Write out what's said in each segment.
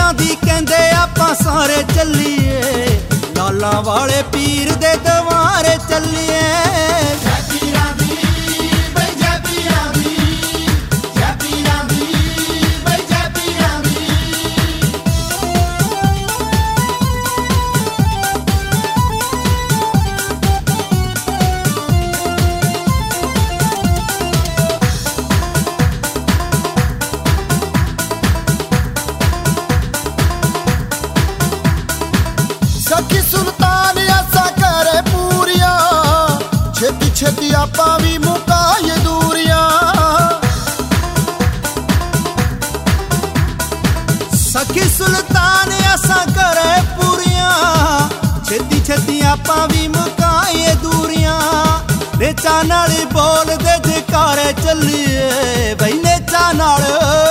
पीरां दी कहंदे आपां सारे चलिए, लाला वाले पीर दे दवारे चलिए। सखी सुल्तान आसा करे पूरिया, छेती छेती आपां भी मुकाए दूरियां। सखी सुल्तान आसा करे पूरियां, छेती छेती आपां भी मुकाए दूरियां। नेचा नाल बोल दे जकारे चलिए, बई नेचा नाल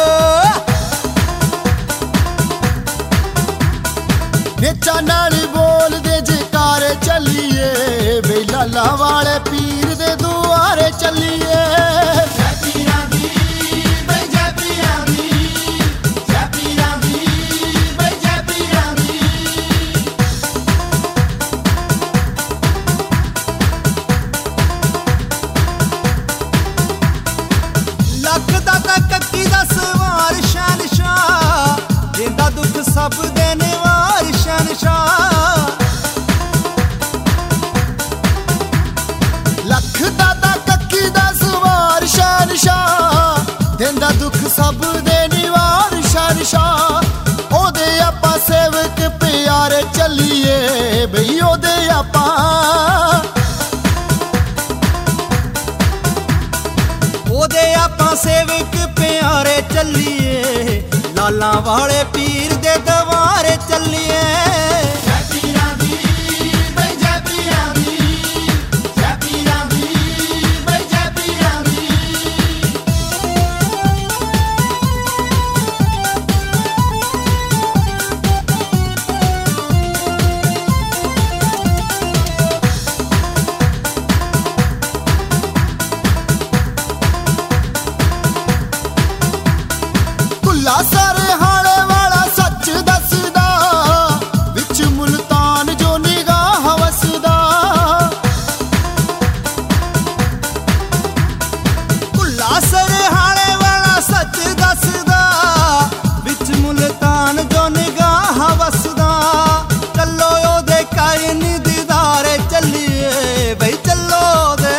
नेचा नाल बोल दे जकारे चलिए, बे लाला वाले पीर दे दुआरे चलिए। लख दाता कक्की दा सवार शहनशाह, देंदा दुख सब दे निवार शहनशाह। लख दाता कक्की दा सवार शहनशाह, देंदा दुख सब दे निवार शहनशाह। ओदे आपां सेवक प्यारे चलिए, बई ओदे आपां ओदे आपां सेवक प्यारे चलिए, लाला वाले पीर दे दवारे चलिए। सर हाले वाला सच दसदा, विच मुल्तान जो निगाह वसदा। भुल्ला सर हाले वाला सच दसदा, विच मुल्तान जो निगाह वसदा। चलो ओदे कायन दीदारे चलिए, बई चलो दे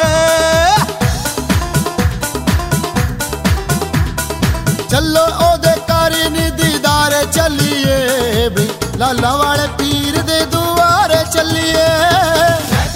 चलो ओदे कारिन दीदारे चलिए, बई लाला वाले पीर दे दुआरे चलिए।